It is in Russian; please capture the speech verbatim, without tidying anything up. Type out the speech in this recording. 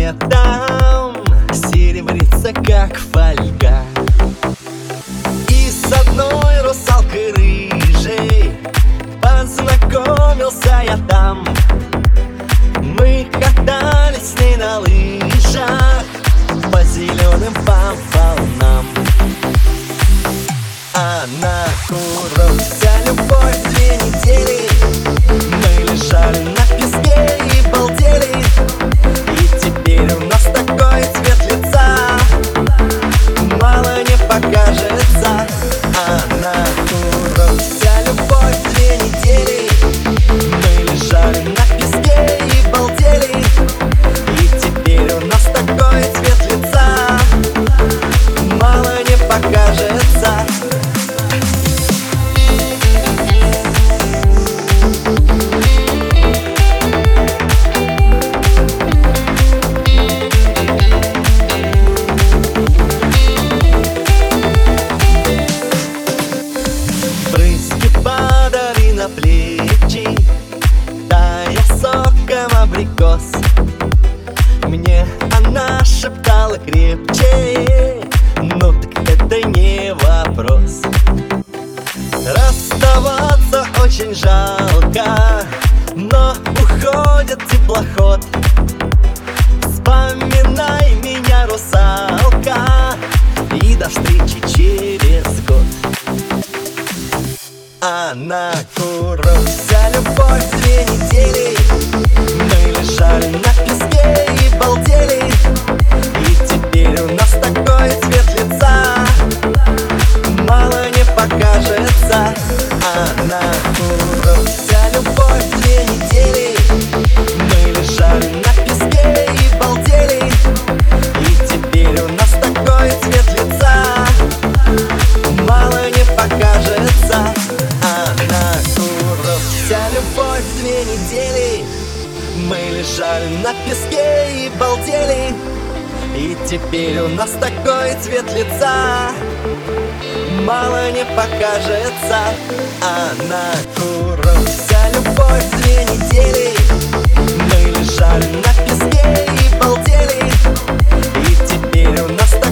светом серебрится, как фольга. И с одной русалкой рыжей познакомился я там. Мы катались с ней на лыжах по зеленым по волнам. А на курорт вся любовь две недели. Мы лежали на песке и балдели. И теперь у нас такой цвет лица, мало не покажется. А на курорт вся любовь две недели. Мы лежали на песке и балдели. И теперь у нас такой цвет лица, мало не покажется. На плечи, тая соком абрикос. Мне она шептала крепче, ну так это не вопрос. Расставаться очень жалко, но уходит теплоход. Вспоминай меня, русалка, и до встречи через год. А на курорт вся любовь две недели. Мы лежали на песке и балдели. И теперь у нас такой цвет лица, мало не покажется. А на курорт вся любовь две недели. Мы лежали на песке и балдели. И теперь у нас такой цвет лица, мало не покажется. Вся любовь две недели. Мы лежали на песке и балдели. И теперь у нас такой цвет лица, мало не покажется. А на курорт вся любовь две недели. Мы лежали на песке и балдели. И теперь у нас